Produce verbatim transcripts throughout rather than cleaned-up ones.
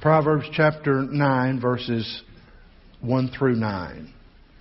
Proverbs chapter nine, verses one through nine.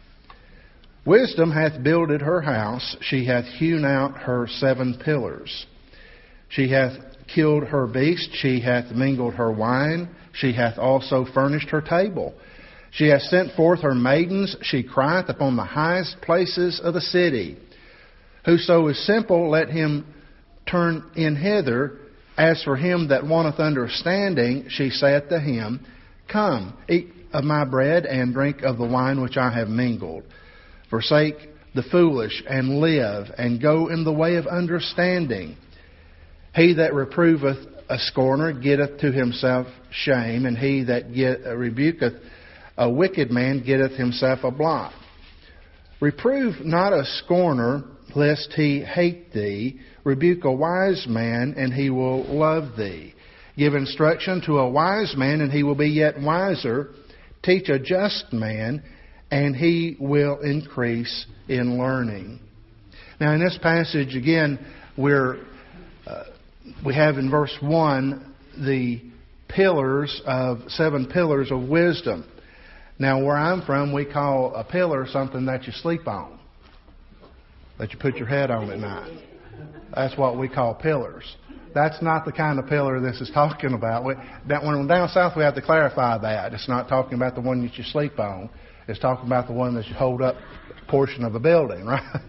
Wisdom hath builded her house, she hath hewn out her seven pillars. She hath killed her beast, she hath mingled her wine, she hath also furnished her table. She hath sent forth her maidens, she crieth upon the highest places of the city. Whoso is simple, let him turn in hither. As for him that wanteth understanding, she saith to him, Come, eat of my bread, and drink of the wine which I have mingled. Forsake the foolish, and live, and go in the way of understanding. He that reproveth a scorner getteth to himself shame, and he that get, uh, rebuketh a wicked man getteth himself a blot. Reprove not a scorner, lest he hate thee. Rebuke a wise man, and he will love thee. Give instruction to a wise man, and he will be yet wiser. Teach a just man, and he will increase in learning. Now, in this passage, again, we're uh, we have in verse one the pillars of seven pillars of wisdom. Now, where I'm from, we call a pillar something that you sleep on, that you put your head on at night. That's what we call pillars. That's not the kind of pillar this is talking about. We, that when we're down south, we have to clarify that. It's not talking about the one that you sleep on. It's talking about the one that you hold up a portion of a building, right?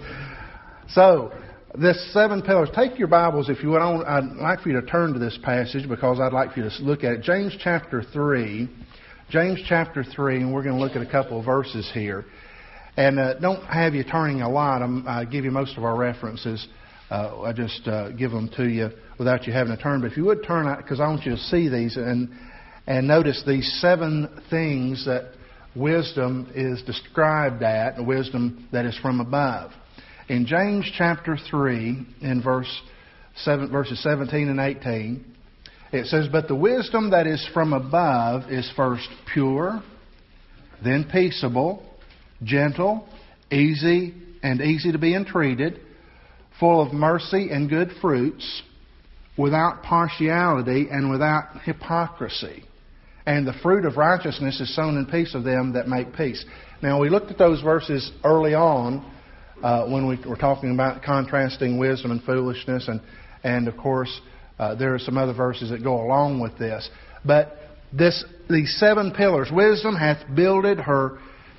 So, this seven pillars. Take your Bibles, if you would. I'd like for you to turn to this passage because I'd like for you to look at it. James chapter three. James chapter three, and we're going to look at a couple of verses here. And uh, don't have you turning a lot. I'm, I give you most of our references. Uh, I just uh, give them to you without you having to turn. But if you would turn, because I want you to see these and and notice these seven things that wisdom is described at, wisdom that is from above. In James chapter three, in verse seven, verses seventeen and eighteen, it says, But the wisdom that is from above is first pure, then peaceable, gentle, easy, and easy to be entreated, full of mercy and good fruits, without partiality and without hypocrisy. And the fruit of righteousness is sown in peace of them that make peace. Now, we looked at those verses early on uh, when we were talking about contrasting wisdom and foolishness. And, and of course, uh, there are some other verses that go along with this. But this, these seven pillars, wisdom hath builded her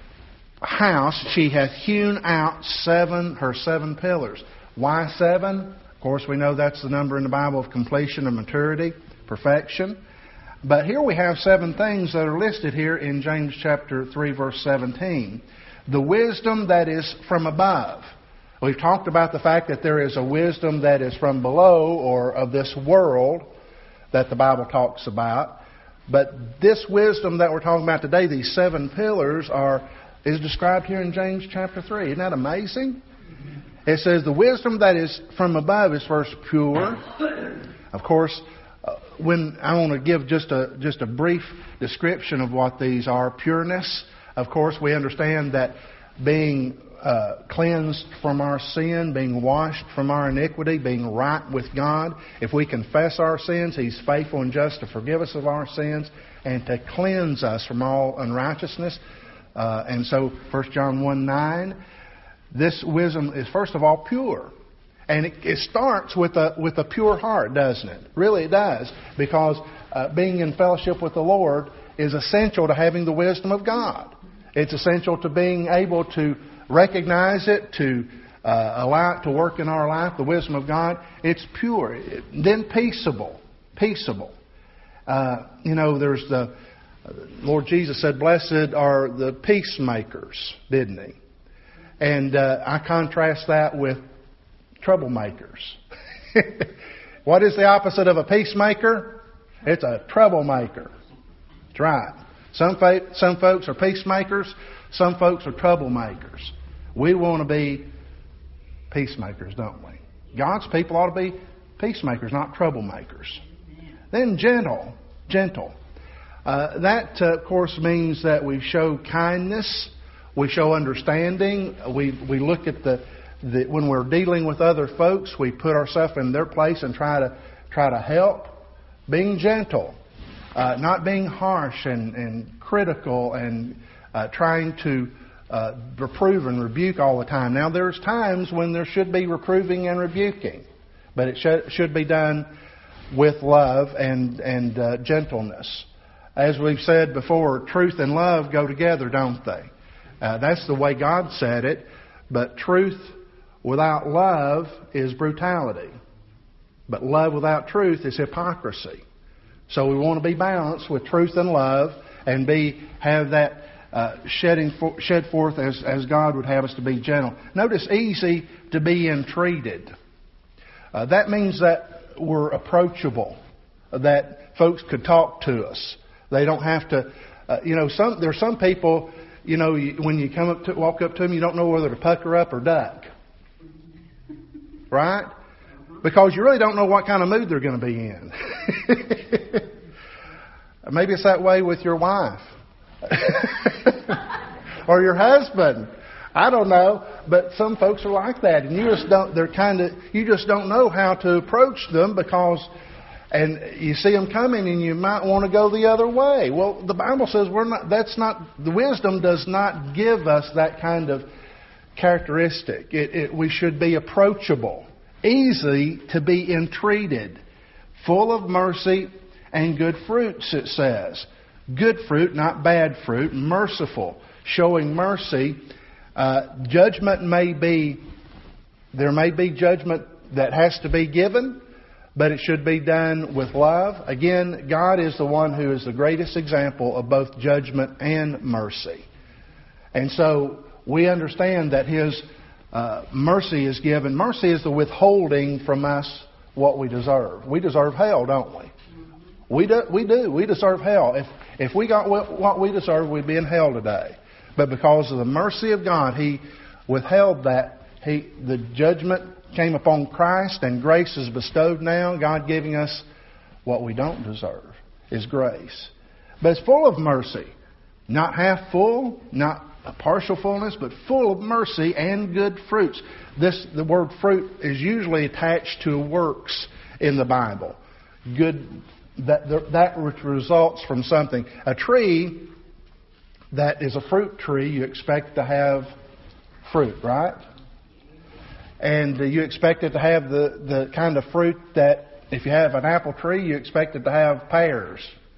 house. She hath hewn out seven, her seven pillars. Why seven? Of course, we know that's the number in the Bible of completion and maturity, perfection. But here we have seven things that are listed here in James chapter three, verse seventeen. The wisdom that is from above. We've talked about the fact that there is a wisdom that is from below or of this world that the Bible talks about. But this wisdom that we're talking about today, these seven pillars, are is described here in James chapter three. Isn't that amazing? It says the wisdom that is from above is first pure. Of course, uh, when I want to give just a just a brief description of what these are. Pureness, of course, we understand that being uh, cleansed from our sin, being washed from our iniquity, being right with God. If we confess our sins, He's faithful and just to forgive us of our sins and to cleanse us from all unrighteousness. Uh, and so, First John one nine, this wisdom is first of all pure. And it, it starts with a with a pure heart, doesn't it? Really it does. Because uh, being in fellowship with the Lord is essential to having the wisdom of God. It's essential to being able to recognize it, to uh, allow it to work in our life, the wisdom of God. It's pure. Then peaceable. Peaceable. Uh, you know, there's the... Lord Jesus said, Blessed are the peacemakers, didn't He? And uh, I contrast that with troublemakers. What is the opposite of a peacemaker? It's a troublemaker. That's right. Some, fa- some folks are peacemakers. Some folks are troublemakers. We want to be peacemakers, don't we? God's people ought to be peacemakers, not troublemakers. Then gentle. Gentle. Uh, that, uh, of course, means that we show kindness. We show understanding. We we look at the, the when we're dealing with other folks, we put ourselves in their place and try to try to help. Being gentle. uh, not being harsh and, and critical and uh, trying to uh, reprove and rebuke all the time. Now, there's times when there should be reproving and rebuking, but it should, should be done with love and, and uh, gentleness. As we've said before, truth and love go together, don't they? Uh, that's the way God said it. But truth without love is brutality. But love without truth is hypocrisy. So we want to be balanced with truth and love and be have that uh, shedding for, shed forth as, as God would have us to be gentle. Notice easy to be entreated. Uh, that means that we're approachable, that folks could talk to us. They don't have to, uh, you know, some there's some people, you know, you, when you come up to walk up to them, you don't know whether to pucker up or duck, right? Because you really don't know what kind of mood they're going to be in. Maybe it's that way with your wife or your husband. I don't know, but some folks are like that, and you just don't. They're kind of. You just don't know how to approach them because, and you see them coming, and you might want to go the other way. Well, the Bible says we're not. That's not. The wisdom does not give us that kind of characteristic. It, it, we should be approachable, easy to be entreated, full of mercy and good fruits. It says good fruit, not bad fruit. Merciful, showing mercy. Uh, judgment may be, there may be judgment that has to be given, but it should be done with love. Again, God is the one who is the greatest example of both judgment and mercy. And so we understand that His uh, mercy is given. Mercy is the withholding from us what we deserve. We deserve hell, don't we? We do. We do. We deserve hell. If if we got what we deserve, we'd be in hell today. But because of the mercy of God, He withheld that. He, the judgment came upon Christ, and grace is bestowed now. God giving us what we don't deserve is grace. But it's full of mercy. Not half full, not a partial fullness, but full of mercy and good fruits. This the word fruit is usually attached to works in the Bible. Good, that that which results from something. A tree that is a fruit tree, you expect to have fruit, right? And you expect it to have the, the kind of fruit that if you have an apple tree, you expect it to have pears.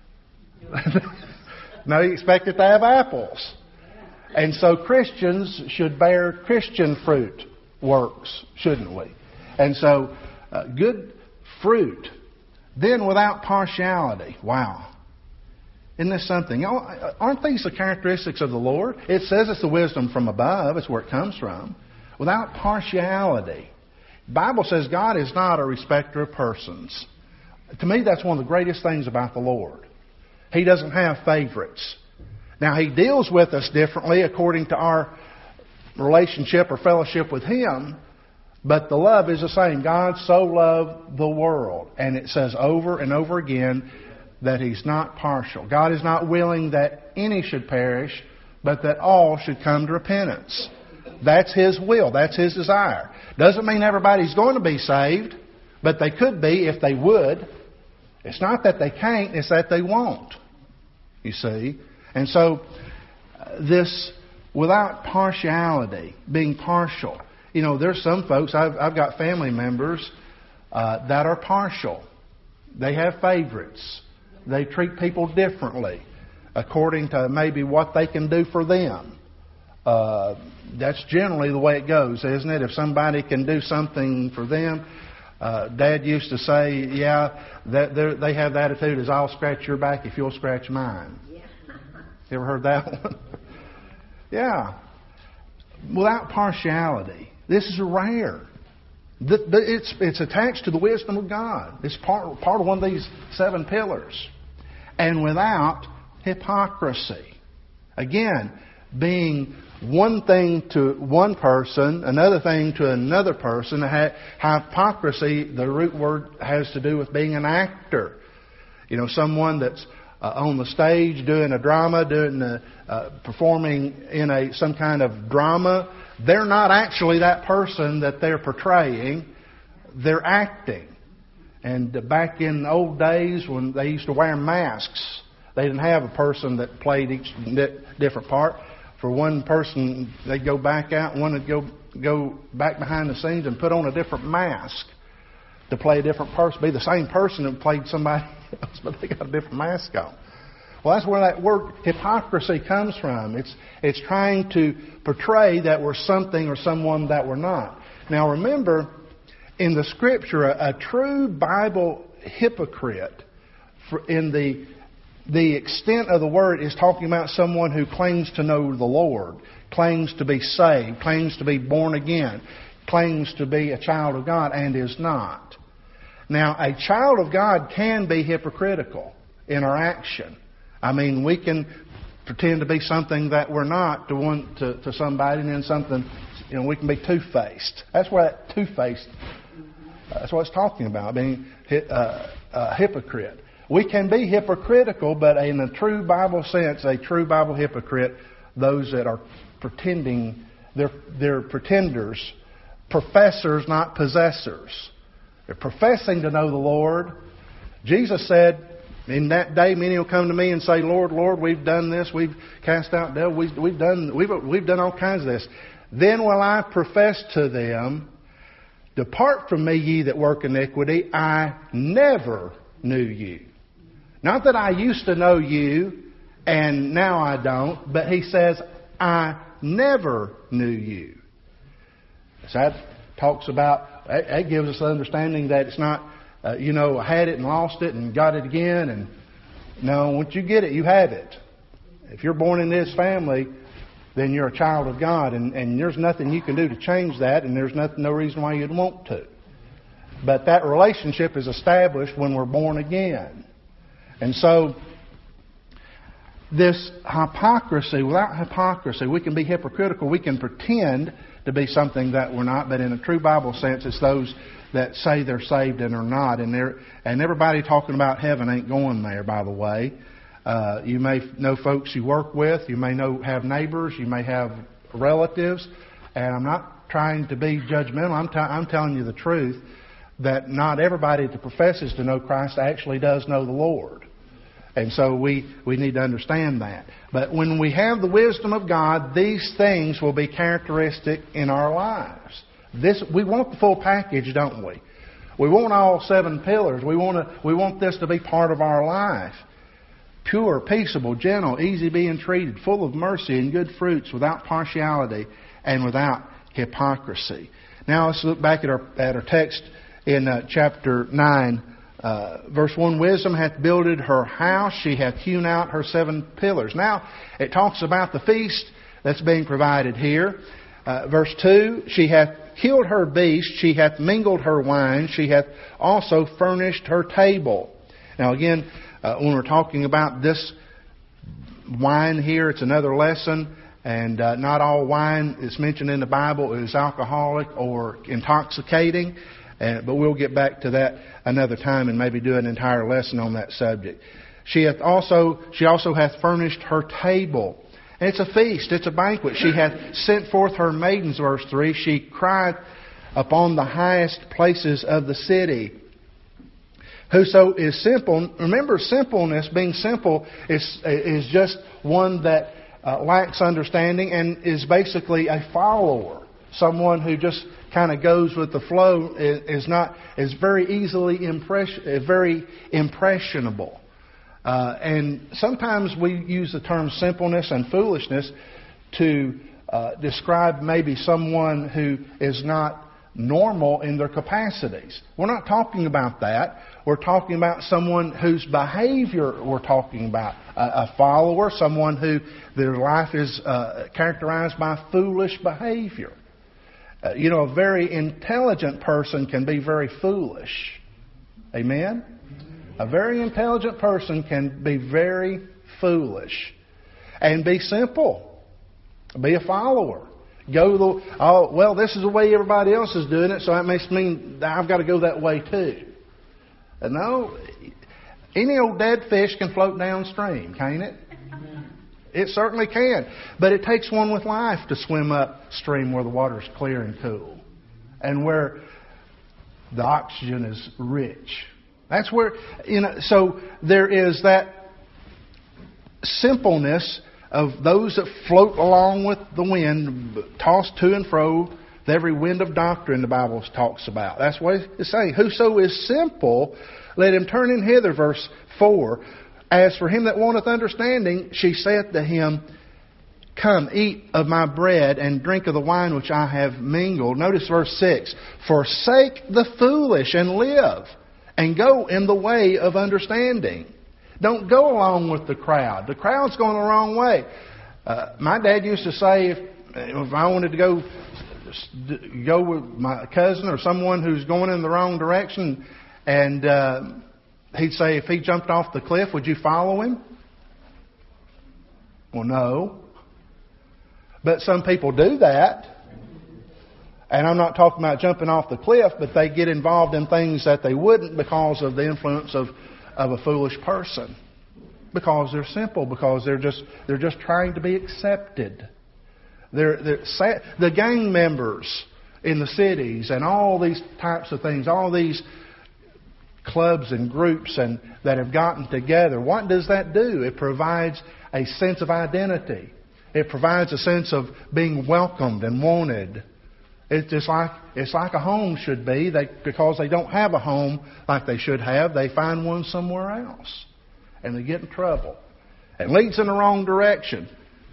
No, you expect it to have apples. And so Christians should bear Christian fruit works, shouldn't we? And so uh, good fruit. Then without partiality. Wow. Isn't this something? Aren't these the characteristics of the Lord? It says it's the wisdom from above. It's where it comes from. Without partiality. The Bible says God is not a respecter of persons. To me, that's one of the greatest things about the Lord. He doesn't have favorites. Now, He deals with us differently according to our relationship or fellowship with Him. But the love is the same. God so loved the world. And it says over and over again that He's not partial. God is not willing that any should perish, but that all should come to repentance. That's His will. That's His desire. Doesn't mean everybody's going to be saved, but they could be if they would. It's not that they can't, it's that they won't. You see? And so, uh, this without partiality, being partial. You know, there's some folks, I've, I've got family members uh, that are partial. They have favorites. They treat people differently according to maybe what they can do for them. Uh, that's generally the way it goes, isn't it? If somebody can do something for them, uh, Dad used to say, yeah, that they have the attitude as I'll scratch your back if you'll scratch mine. Yeah. You ever heard that one? Yeah. Without partiality. This is rare. It's, it's attached to the wisdom of God. It's part, part of one of these seven pillars. And without hypocrisy. Again, being one thing to one person, another thing to another person. Hypocrisy, the root word has to do with being an actor. You know, someone that's uh, on the stage doing a drama, doing a, uh, performing in a some kind of drama. They're not actually that person that they're portraying. They're acting. And back in the old days when they used to wear masks, they didn't have a person that played each different part. For one person, they'd go back out, and one would go go back behind the scenes and put on a different mask to play a different person. Be the same person that played somebody else, but they got a different mask on. Well, that's where that word hypocrisy comes from. It's it's trying to portray that we're something or someone that we're not. Now remember, in the Scripture, a, a true Bible hypocrite, for, in the the extent of the word, is talking about someone who claims to know the Lord, claims to be saved, claims to be born again, claims to be a child of God, and is not. Now, a child of God can be hypocritical in our action. I mean, we can pretend to be something that we're not to one to, to somebody, and then something, you know, we can be two-faced. That's what that two-faced, uh, that's what it's talking about, being uh, a hypocrite. We can be hypocritical, but in a true Bible sense, a true Bible hypocrite, those that are pretending, they're, they're pretenders, professors, not possessors. They're professing to know the Lord. Jesus said, in that day, many will come to me and say, Lord, Lord, we've done this, we've cast out devils, we've, we've done, we've, we've done all kinds of this. Then will I profess to them, depart from me, ye that work iniquity, I never knew you. Not that I used to know you and now I don't, but he says, I never knew you. So that talks about, that gives us the understanding that it's not, uh, you know, I had it and lost it and got it again. And no, once you get it, you have it. If you're born in this family, then you're a child of God, and, and there's nothing you can do to change that, and there's nothing, no reason why you'd want to. But that relationship is established when we're born again. And so, this hypocrisy, without hypocrisy, we can be hypocritical. We can pretend to be something that we're not, but in a true Bible sense, it's those that say they're saved and are not. And they're, and everybody talking about heaven ain't going there, by the way. Uh, you may know folks you work with. You may know have neighbors. You may have relatives. And I'm not trying to be judgmental. I'm, t- I'm telling you the truth, that not everybody that professes to know Christ actually does know the Lord. And so we, we need to understand that. But when we have the wisdom of God, these things will be characteristic in our lives. This, we want the full package, don't we? We want all seven pillars. We want to, we want this to be part of our life. Pure, peaceable, gentle, easy being treated, full of mercy and good fruits, without partiality and without hypocrisy. Now let's look back at our, at our text in uh, chapter nine. Uh, verse one, wisdom hath builded her house, she hath hewn out her seven pillars. Now, it talks about the feast that's being provided here. Uh, verse two, she hath killed her beast, she hath mingled her wine, she hath also furnished her table. Now again, uh, when we're talking about this wine here, it's another lesson. And uh, not all wine that's mentioned in the Bible is alcoholic or intoxicating. And, but we'll get back to that another time and maybe do an entire lesson on that subject. She hath also, she also hath furnished her table. And it's a feast, it's a banquet. She hath sent forth her maidens, verse three. She cried upon the highest places of the city. Whoso is simple, remember simpleness, being simple is, is just one that uh, lacks understanding and is basically a follower. Someone who just kind of goes with the flow, is not is very easily impress, very impressionable. Uh, and sometimes we use the term simpleness and foolishness to uh, describe maybe someone who is not normal in their capacities. We're not talking about that. We're talking about someone whose behavior we're talking about. A, a follower, someone who their life is uh, characterized by foolish behavior. Uh, you know, a very intelligent person can be very foolish. Amen? A very intelligent person can be very foolish. And be simple. Be a follower. Go the, oh, well, this is the way everybody else is doing it, so that makes mean I've got to go that way too. Uh, no, any old dead fish can float downstream, can't it? It certainly can. But it takes one with life to swim upstream where the water is clear and cool. And where the oxygen is rich. That's where, you know, so there is that simpleness of those that float along with the wind, tossed to and fro, every wind of doctrine the Bible talks about. That's what it's saying. Whoso is simple, let him turn in hither, verse four. As for him that wanteth understanding, she saith to him, Come, eat of my bread, and drink of the wine which I have mingled. Notice verse six. Forsake the foolish, and live, and go in the way of understanding. Don't go along with the crowd. The crowd's going the wrong way. Uh, my dad used to say, if, if I wanted to go go with my cousin or someone who's going in the wrong direction, and uh, he'd say, if he jumped off the cliff, would you follow him? Well, no. But some people do that. And I'm not talking about jumping off the cliff, but they get involved in things that they wouldn't because of the influence of, of a foolish person. Because they're simple, because they're just they're just trying to be accepted. They're, they're the gang members in the cities and all these types of things, all these clubs and groups and that have gotten together. What does that do? It provides a sense of identity. It provides a sense of being welcomed and wanted. It's just like it's like a home should be. They, because they don't have a home like they should have, they find one somewhere else, and they get in trouble. It leads in the wrong direction.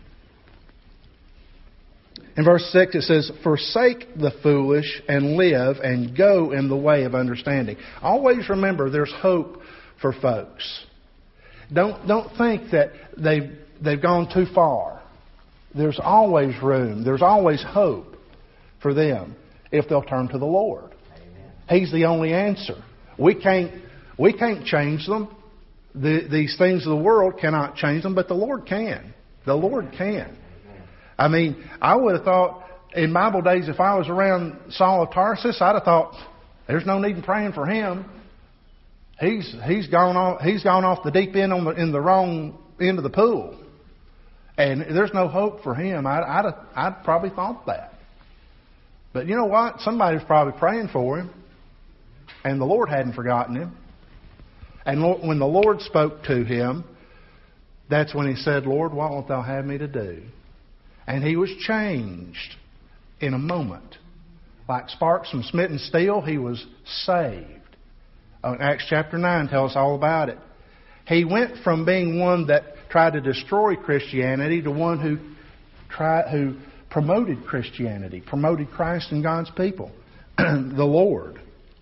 In verse six it says, Forsake the foolish and live and go in the way of understanding. Always remember there's hope for folks. Don't don't think that they've, they've gone too far. There's always room. There's always hope for them if they'll turn to the Lord. Amen. He's the only answer. We can't we can't change them. The, these things of the world cannot change them, but the Lord can. The Lord can. I mean, I would have thought in Bible days, if I was around Saul of Tarsus, I'd have thought, there's no need in praying for him. He's he's gone off he's gone off the deep end on the in the wrong end of the pool. And there's no hope for him. I'd, I'd, I'd probably thought that. But you know what? Somebody was probably praying for him. And the Lord hadn't forgotten him. And when the Lord spoke to him, that's when he said, Lord, what wilt thou have me to do? And he was changed in a moment. Like sparks from smitten steel, he was saved. Acts chapter nine tells us all about it. He went from being one that tried to destroy Christianity to one who tried, who promoted Christianity, promoted Christ and God's people, the Lord.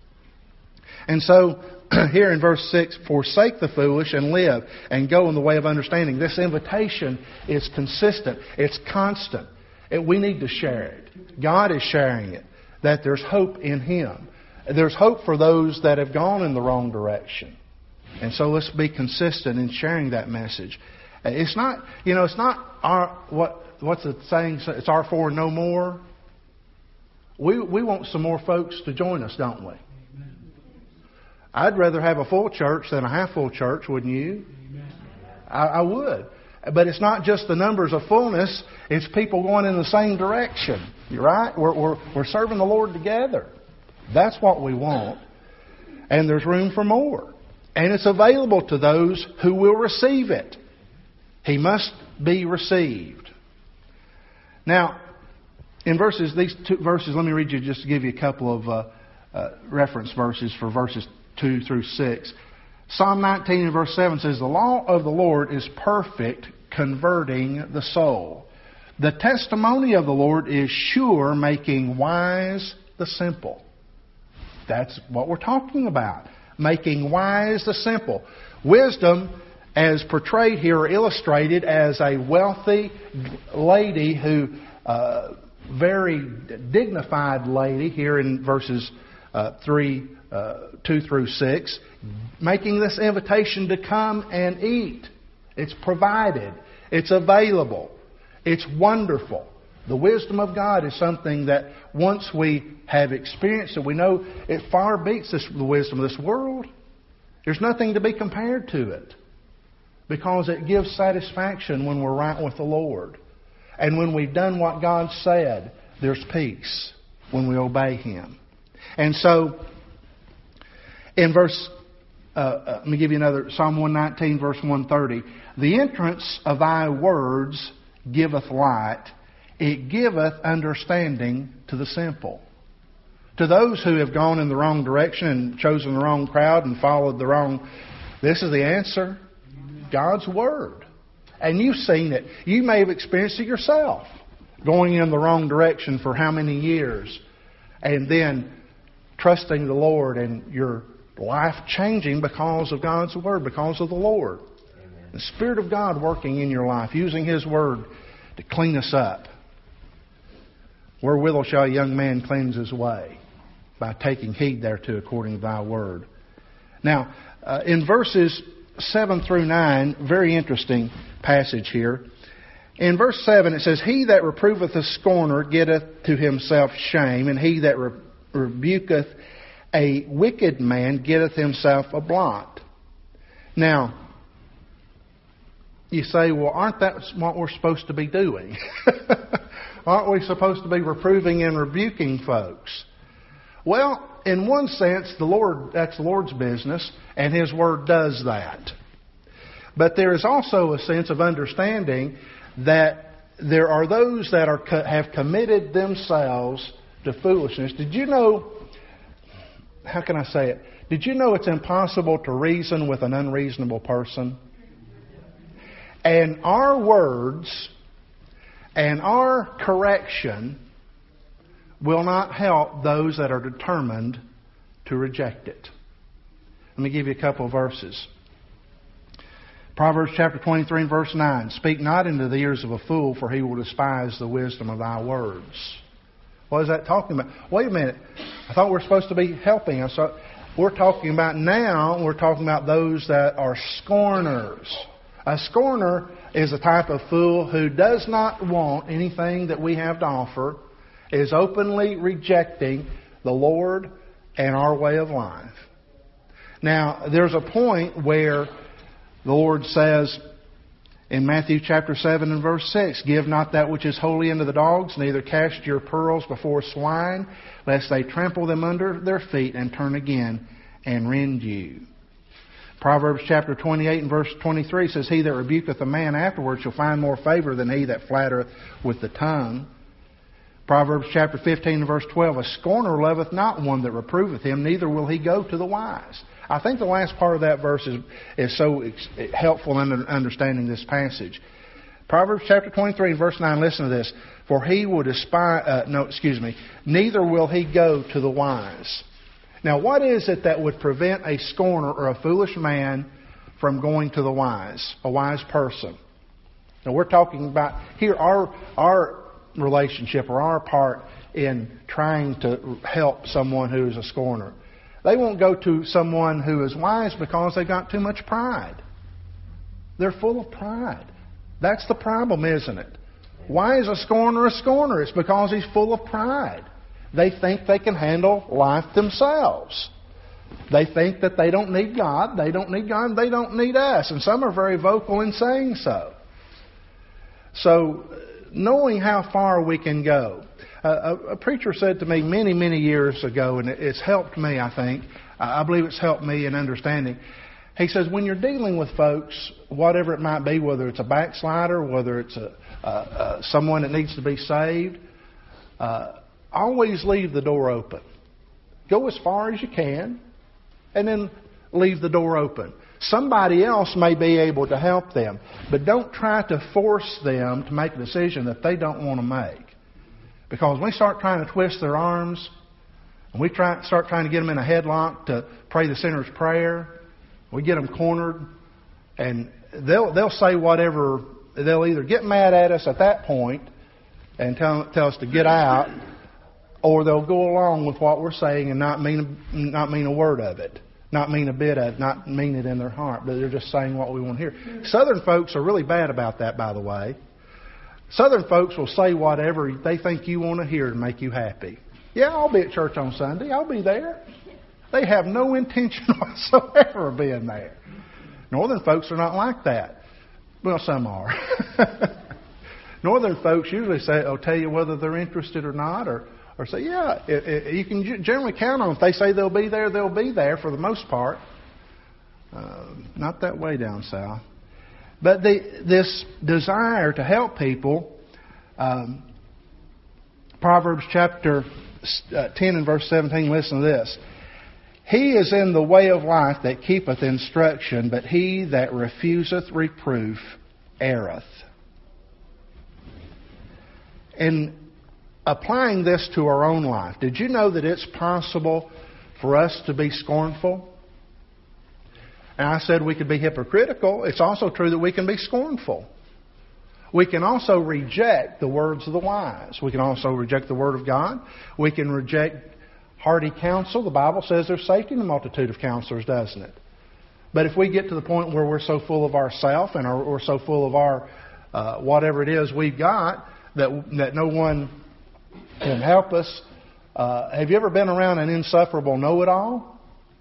And so here in verse six, forsake the foolish and live and go in the way of understanding. This invitation is consistent. It's constant. It, we need to share it. God is sharing it, that there's hope in Him. There's hope for those that have gone in the wrong direction. And so let's be consistent in sharing that message. It's not, you know, it's not our, what, what's the saying? It's our for no more. We, we want some more folks to join us, don't we? Amen. I'd rather have a full church than a half full church, wouldn't you? I, I would. But it's not just the numbers of fullness. It's people going in the same direction. You're right? We're, we're, we're serving the Lord together. That's what we want. And there's room for more. And it's available to those who will receive it. He must be received. Now, in verses, these two verses, let me read you just to give you a couple of uh, uh, reference verses for verses two through six. Psalm nineteen and verse seven says, The law of the Lord is perfect, converting the soul. The testimony of the Lord is sure, making wise the simple. That's what we're talking about. Making wise the simple. Wisdom, as portrayed here or illustrated as a wealthy lady who, uh, very dignified lady here in verses uh, three, uh, two through six, making this invitation to come and eat. It's provided. It's available. It's wonderful. The wisdom of God is something that once we have experienced it, we know it far beats this, the wisdom of this world. There's nothing to be compared to it. Because it gives satisfaction when we're right with the Lord. And when we've done what God said, there's peace when we obey Him. And so, in verse uh, uh, let me give you another, Psalm one nineteen, verse one thirty. The entrance of thy words giveth light. It giveth understanding to the simple. To those who have gone in the wrong direction and chosen the wrong crowd and followed the wrong, this is the answer. God's Word. And you've seen it. You may have experienced it yourself. Going in the wrong direction for how many years. And then trusting the Lord and your life changing because of God's Word, because of the Lord. Amen. The Spirit of God working in your life, using His Word to clean us up. Wherewithal shall a young man cleanse his way? By taking heed thereto according to thy word. Now, uh, in verses seven through nine, very interesting passage here. In verse seven it says, He that reproveth a scorner getteth to himself shame, and he that re- rebuketh a wicked man getteth himself a blot. Now, you say, well, aren't that what we're supposed to be doing? Aren't we supposed to be reproving and rebuking folks? Well, in one sense, the Lord, that's the Lord's business, and His Word does that. But there is also a sense of understanding that there are those that are have committed themselves to foolishness. Did you know, how can I say it? Did you know it's impossible to reason with an unreasonable person? And our words and our correction will not help those that are determined to reject it. Let me give you a couple of verses. Proverbs chapter twenty-three and verse nine. Speak not into the ears of a fool, for he will despise the wisdom of thy words. What is that talking about? Wait a minute. I thought we were supposed to be helping us. We're talking about now, we're talking about those that are scorners. A scorner is a type of fool who does not want anything that we have to offer, is openly rejecting the Lord and our way of life. Now, there's a point where the Lord says in Matthew chapter seven and verse six, Give not that which is holy unto the dogs, neither cast your pearls before swine, lest they trample them under their feet and turn again and rend you. Proverbs chapter twenty-eight and verse twenty-three says, He that rebuketh a man afterwards shall find more favor than he that flattereth with the tongue. Proverbs chapter fifteen and verse twelve, A scorner loveth not one that reproveth him, neither will he go to the wise. I think the last part of that verse is, is so helpful in understanding this passage. Proverbs chapter twenty-three and verse nine, listen to this. For he will despise, uh, no, excuse me, neither will he go to the wise. Now, what is it that would prevent a scorner or a foolish man from going to the wise, a wise person? Now, we're talking about here our our relationship or our part in trying to help someone who is a scorner. They won't go to someone who is wise because they've got too much pride. They're full of pride. That's the problem, isn't it? Why is a scorner a scorner? It's because he's full of pride. They think they can handle life themselves. They think that they don't need God. They don't need God. They don't need us. And some are very vocal in saying so. So, knowing how far we can go. Uh, a, a preacher said to me many, many years ago, and it's helped me, I think. I believe it's helped me in understanding. He says, when you're dealing with folks, whatever it might be, whether it's a backslider, whether it's a, uh, uh, someone that needs to be saved, uh, always leave the door open. Go as far as you can, and then leave the door open. Somebody else may be able to help them, but don't try to force them to make a decision that they don't want to make. Because when we start trying to twist their arms, and we try, start trying to get them in a headlock to pray the sinner's prayer, we get them cornered, and they'll they'll say whatever. They'll either get mad at us at that point and tell, tell us to get out, or they'll go along with what we're saying and not mean not mean a word of it, not mean a bit of it, not mean it in their heart, but they're just saying what we want to hear. Southern folks are really bad about that, by the way. Southern folks will say whatever they think you want to hear to make you happy. Yeah, I'll be at church on Sunday. I'll be there. They have no intention whatsoever of being there. Northern folks are not like that. Well, some are. Northern folks usually say, "I'll tell you whether they're interested or not," or or say, "Yeah, it, it, you can generally count on. If they say they'll be there, they'll be there for the most part." Uh, not that way down south. But the, this desire to help people, um, Proverbs chapter ten and verse seventeen, listen to this. He is in the way of life that keepeth instruction, but he that refuseth reproof erreth. In applying this to our own life, did you know that it's possible for us to be scornful? And I said we could be hypocritical. It's also true that we can be scornful. We can also reject the words of the wise. We can also reject the Word of God. We can reject hearty counsel. The Bible says there's safety in the multitude of counselors, doesn't it? But if we get to the point where we're so full of ourself and we're so full of our uh, whatever it is we've got that that no one can help us, uh, have you ever been around an insufferable know-it-all?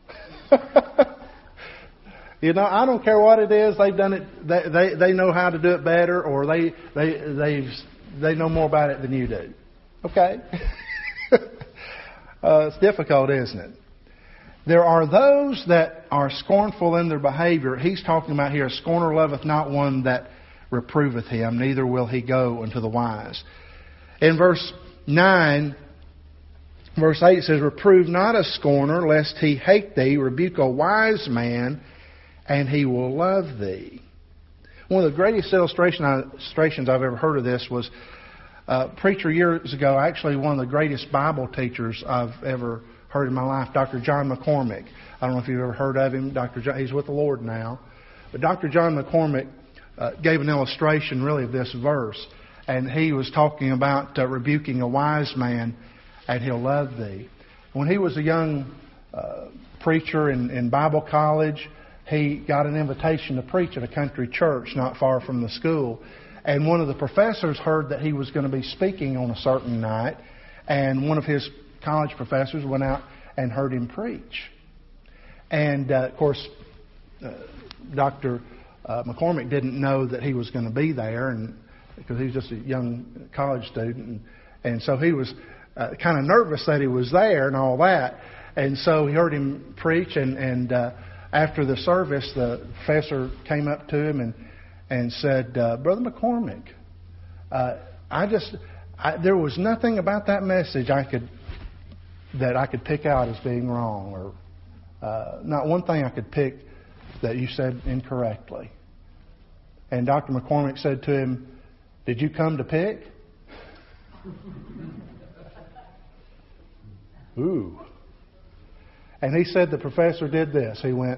You know, I don't care what it is. They've done it. They they, they know how to do it better, or they they they they know more about it than you do. Okay, uh, it's difficult, isn't it? There are those that are scornful in their behavior. He's talking about here, a scorner loveth not one that reproveth him, neither will he go unto the wise. In verse nine, verse eight says, reprove not a scorner, lest he hate thee. Rebuke a wise man, and he will love thee. One of the greatest illustrations I've ever heard of this was a preacher years ago, actually one of the greatest Bible teachers I've ever heard in my life, Doctor John McCormick. I don't know if you've ever heard of him. Doctor John, he's with the Lord now. But Doctor John McCormick uh, gave an illustration really of this verse. And he was talking about uh, rebuking a wise man, and he'll love thee. When he was a young uh, preacher in, in Bible college, he got an invitation to preach at a country church not far from the school. And one of the professors heard that he was going to be speaking on a certain night. And one of his college professors went out and heard him preach. And, uh, of course, uh, Doctor Uh, McCormick didn't know that he was going to be there, and because he was just a young college student. And, and so he was uh, kind of nervous that he was there and all that. And so he heard him preach, and, and uh, after the service, the professor came up to him and, and said, uh, Brother McCormick, uh, I just, I, there was nothing about that message I could, that I could pick out as being wrong, or uh, not one thing I could pick that you said incorrectly. And Doctor McCormick said to him, did you come to pick? Ooh. And he said the professor did this. He went,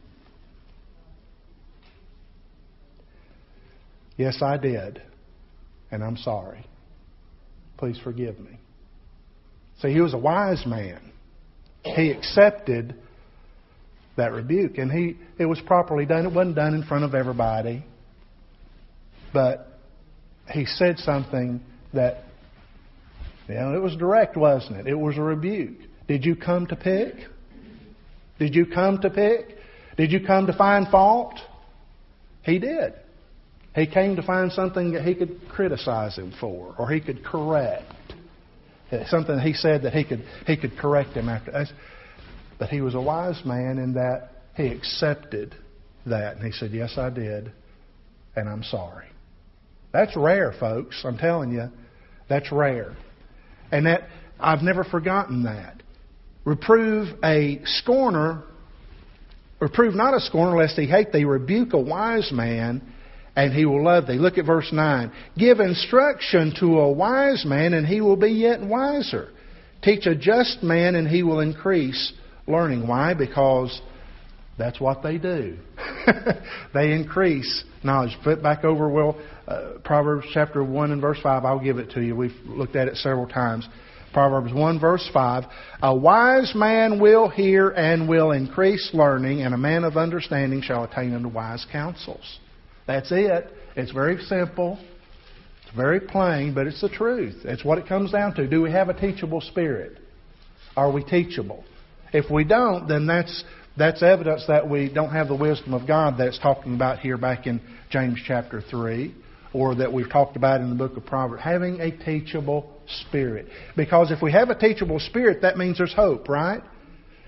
yes, I did. And I'm sorry. Please forgive me. See, he was a wise man. He accepted that rebuke, and he it was properly done. It wasn't done in front of everybody, but he said something that, you know, it was direct, wasn't it? It was a rebuke. Did you come to pick? Did you come to pick? Did you come to find fault? He did. He came to find something that he could criticize him for, or he could correct. Something he said that he could he could correct him after. But he was a wise man in that he accepted that. And he said, yes, I did. And I'm sorry. That's rare, folks. I'm telling you. That's rare. And that I've never forgotten that. Reprove a scorner. Reprove not a scorner lest he hate thee. Rebuke a wise man, and he will love thee. Look at verse nine. Give instruction to a wise man, and he will be yet wiser. Teach a just man, and he will increase learning. Why? Because that's what they do. They increase knowledge. Flip back over, well, uh, Proverbs chapter one and verse five. I'll give it to you. We've looked at it several times. Proverbs one verse five. A wise man will hear and will increase learning, and a man of understanding shall attain unto wise counsels. That's it. It's very simple. It's very plain, but it's the truth. It's what it comes down to. Do we have a teachable spirit? Are we teachable? If we don't, then that's that's evidence that we don't have the wisdom of God that's talking about here back in James chapter three, or that we've talked about in the book of Proverbs. Having a teachable spirit. Because if we have a teachable spirit, that means there's hope, right?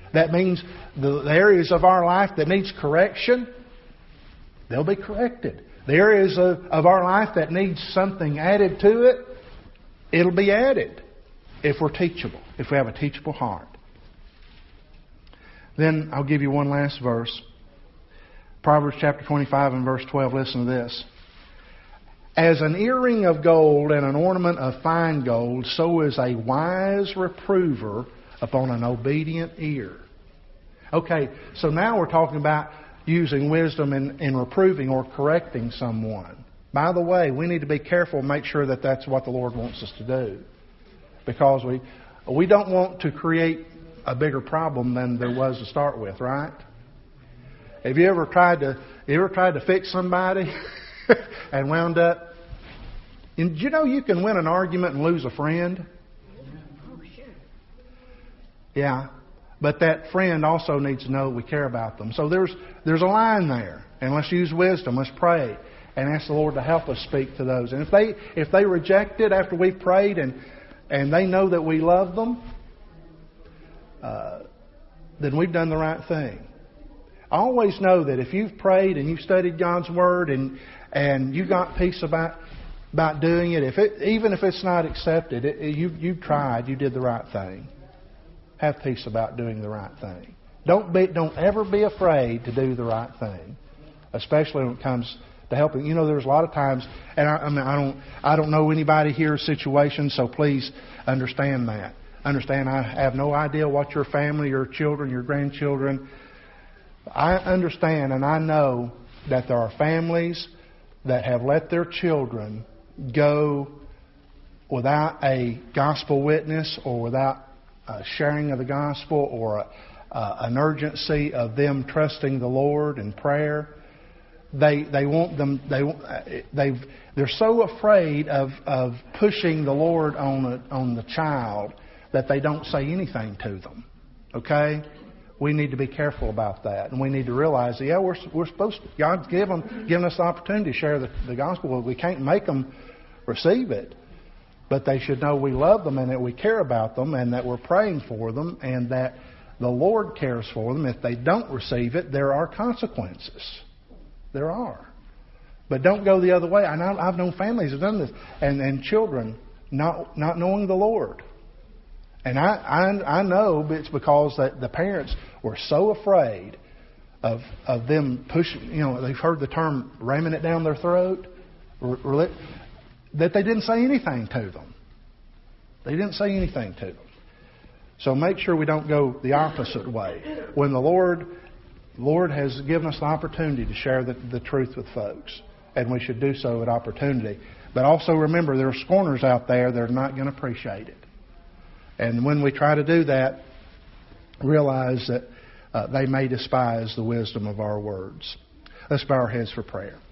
That means the areas of our life that needs correction, they'll be corrected. The areas of, of our life that needs something added to it, it'll be added if we're teachable, if we have a teachable heart. Then I'll give you one last verse. Proverbs chapter twenty-five and verse twelve. Listen to this. As an earring of gold and an ornament of fine gold, so is a wise reprover upon an obedient ear. Okay, so now we're talking about using wisdom in, in reproving or correcting someone. By the way, we need to be careful and make sure that that's what the Lord wants us to do. Because we we don't want to create a bigger problem than there was to start with, right? Have you ever tried to you ever tried to fix somebody and wound up? And did you know you can win an argument and lose a friend? Oh, sure. Yeah. But that friend also needs to know we care about them. So there's there's a line there. And let's use wisdom. Let's pray and ask the Lord to help us speak to those. And if they if they reject it after we've prayed and and they know that we love them, uh, then we've done the right thing. I always know that if you've prayed and you've studied God's Word and and you got peace about about doing it, if it even if it's not accepted, it, it, you you tried, you did the right thing. Have peace about doing the right thing. Don't be don't ever be afraid to do the right thing, especially when it comes to helping. You know, there's a lot of times, and I, I mean, I don't I don't know anybody here's situation, so please understand that. Understand, I have no idea what your family, your children, your grandchildren. I understand and I know that there are families that have let their children go without a gospel witness or without a sharing of the gospel or a, uh, an urgency of them trusting the Lord in prayer. They they want them they they've they're so afraid of of pushing the Lord on a, on the child that they don't say anything to them. Okay? We need to be careful about that, and we need to realize that, yeah, we're we're supposed to. God's given given us the opportunity to share the, the gospel. We can't make them receive it, but they should know we love them and that we care about them and that we're praying for them and that the Lord cares for them. If they don't receive it, there are consequences. There are, but don't go the other way. I know I've known families who've done this, and and children not not knowing the Lord. And I, I I know it's because that the parents were so afraid of of them pushing, you know, they've heard the term ramming it down their throat, that they didn't say anything to them. They didn't say anything to them. So make sure we don't go the opposite way. When the Lord Lord has given us the opportunity to share the, the truth with folks, and we should do so at opportunity. But also remember, there are scorners out there that are not going to appreciate it. And when we try to do that, realize that uh, they may despise the wisdom of our words. Let's bow our heads for prayer.